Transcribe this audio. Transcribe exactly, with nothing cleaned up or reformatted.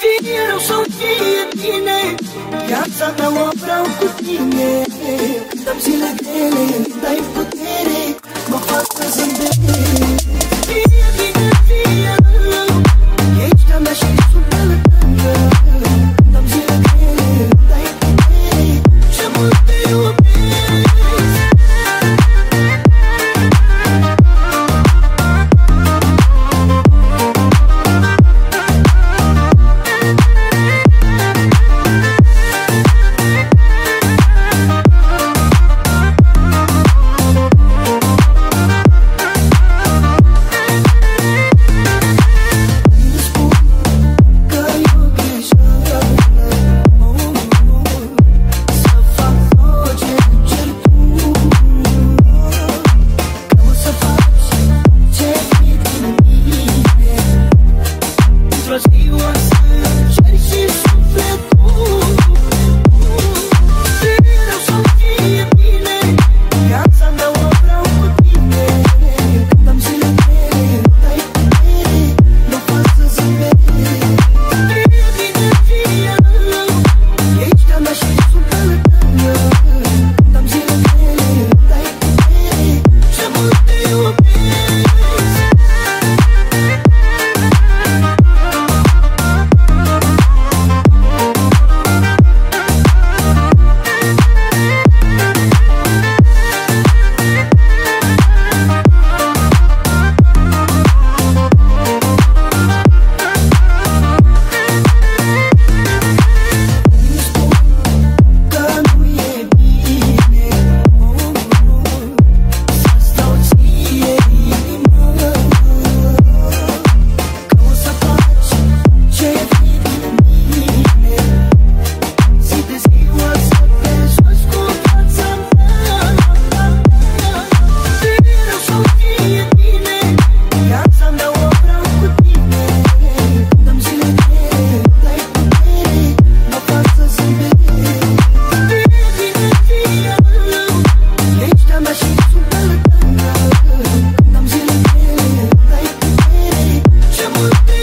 fie rău sau fie bine, viața mea o vreau cu tine. Când-am zile grele, îmi dai putere, mă fac să zâmbesc. Fie bine, fie rău, ești a mea și sunt alătândă. Când-am zile grele, îmi dai putere, ce mult te iubesc. What